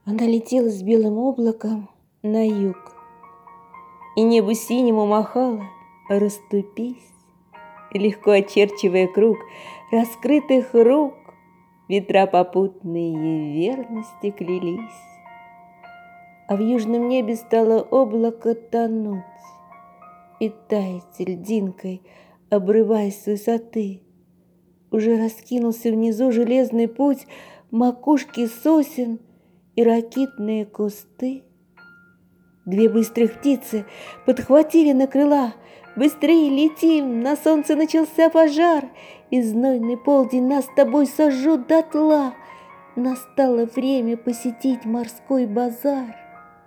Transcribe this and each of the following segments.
Она летела с белым облаком на юг, и небу синему махала: расступись, легко очерчивая круг раскрытых рук. Ветра попутные верности клялись, а в южном небе стало облако тонуть и таять льдинкой, обрываясь с высоты. Уже раскинулся внизу железный путь, макушки сосен и ракитные кусты. Две быстрых птицы подхватили на крыла: быстрее летим, на солнце начался пожар, и знойный полдень нас с тобой сожжет дотла. Настало время посетить морской базар.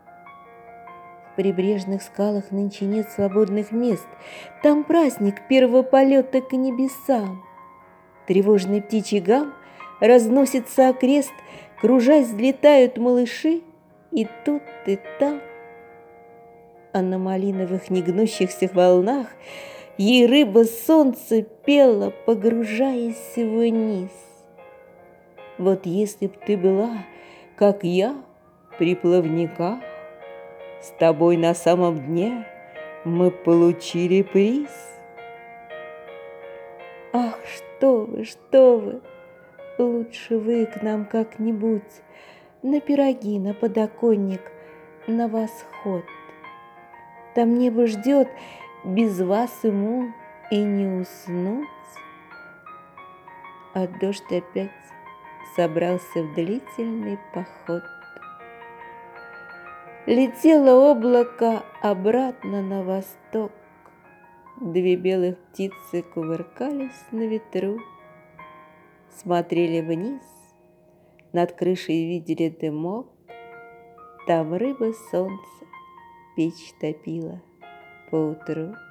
В прибрежных скалах нынче нет свободных мест, там праздник первого полета к небесам. Тревожный птичий гам разносится окрест, кружась, взлетают малыши и тут, и там. А на малиновых негнущихся волнах ей рыба солнце пела, погружаясь вниз. Вот если б ты была, как я, при плавниках, с тобой на самом дне мы получили приз. Ах, что вы, лучше вы к нам как-нибудь на пироги, на подоконник, на восход. Там небо ждет, без вас ему и не уснуть. А дождь опять собрался в длительный поход. Летело облако обратно на восток. Две белых птицы кувыркались на ветру, смотрели вниз, над крышей видели дымок. Там рыба солнце печь топила поутру.